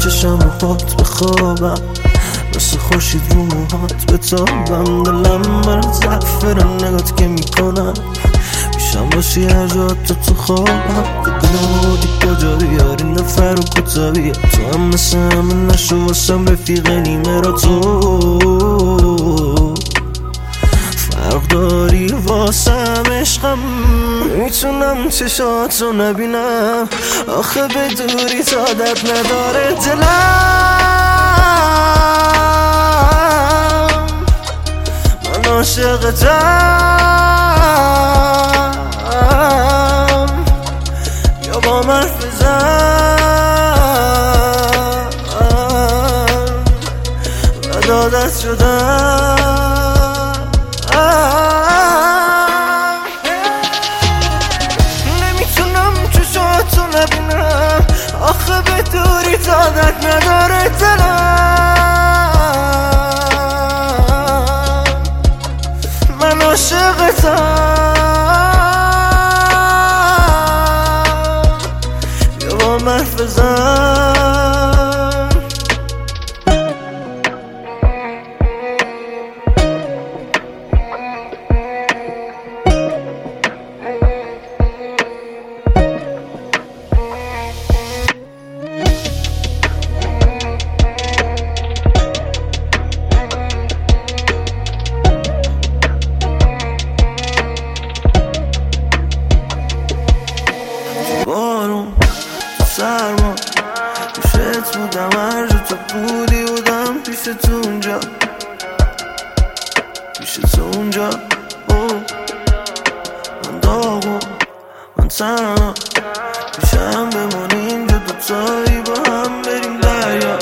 چشم و پات بخوابم، مثل خورشید رو موهات بتابم. دلم برات زعفران نگات که میکنم، پیشم باشی هر جا تو خوابم. دلم بودی کجا بیاری نفر و کتابیه، تو هم مثل همه نشو واسم رفیق نیمه را تو فرق داری واسم عشقم. میتونم چشاتو نبینم آخه به دوری عادت نداره دلم. من عاشقتم، یا با من حرف بزن و عادت شدم. نمیتونم چشاتو نبینم آخه به دوری عادت نداره دلم. من عاشقتم، یا با من حرف بزن. بارون تو سرما پیشت بودم، هر جا تو بودی بودم پیشت اونجا، پیشت اونجا. من داغو من تنها، پیشم بمونی اینجا دوتایی با هم بریم دریا،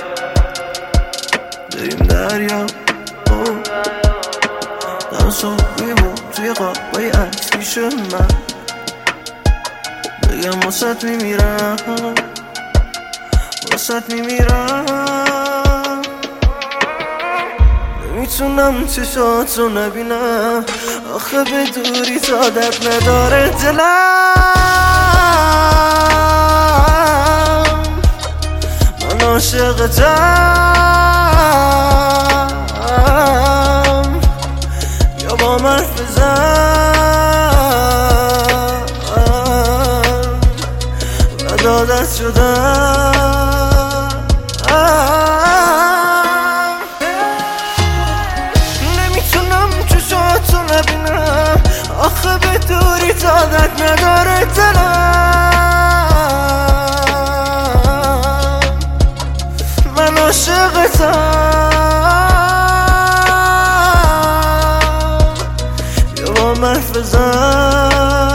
بریم دریا. دنسو میمون توی قابای عکس پیش من، بگم واسط میمیرم، واسط میمیرم. نمیتونم چشاتو نبینم آخه به دوری عادت نداره دلم. من عاشقتم، یا با من حرف بزن و عادت شدم. نمیتونم چشاتو نبینم آخه به دوری عادت نداره دلم. من عاشقتم، یا با من حرف بزن.